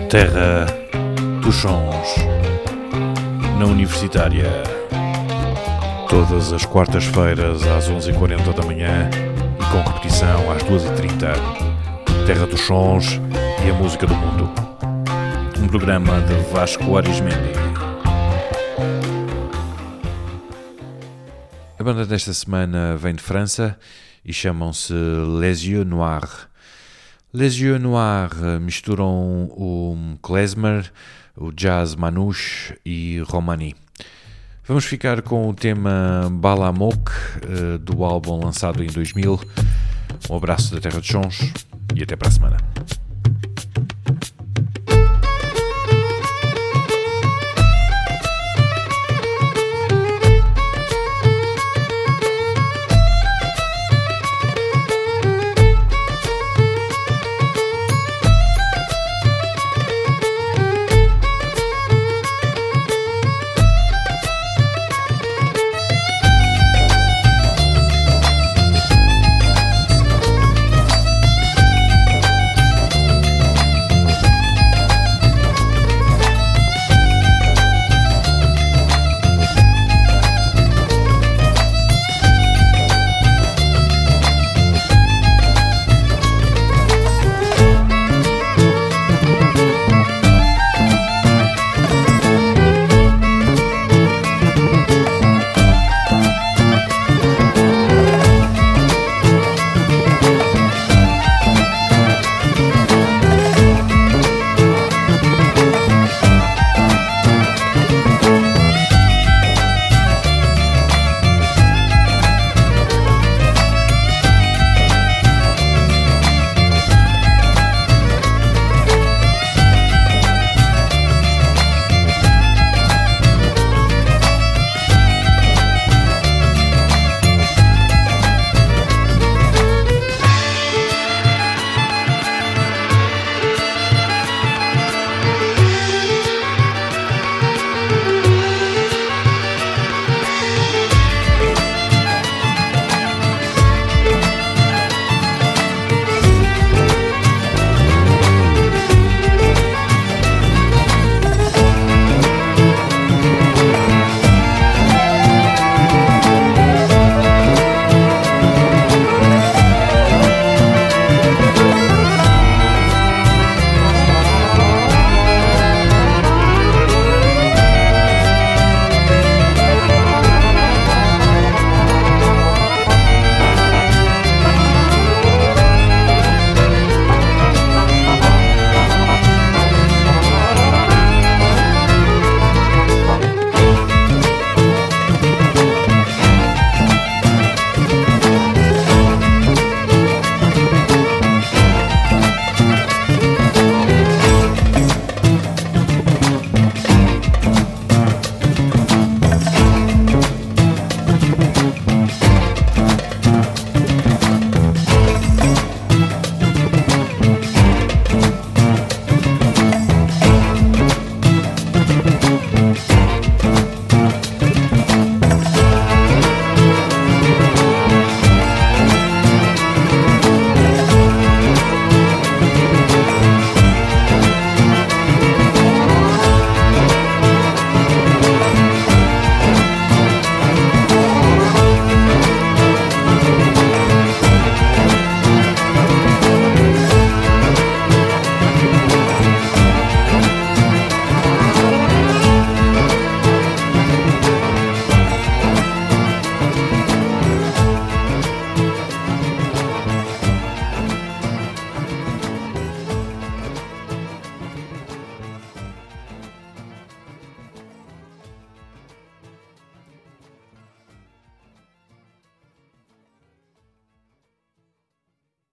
Terra dos Sons, na Universitária, todas as quartas-feiras às 11h40 da manhã e com repetição às 2h30. Terra dos Sons e a música do mundo. Um programa de Vasco Arismendi. A banda desta semana vem de França e chamam-se Les Yeux Noirs. Les Yeux Noirs misturam o klezmer, o jazz manouche e romani. Vamos ficar com o tema Balamok, do álbum lançado em 2000. Um abraço da Terra dos Sons e até para a semana.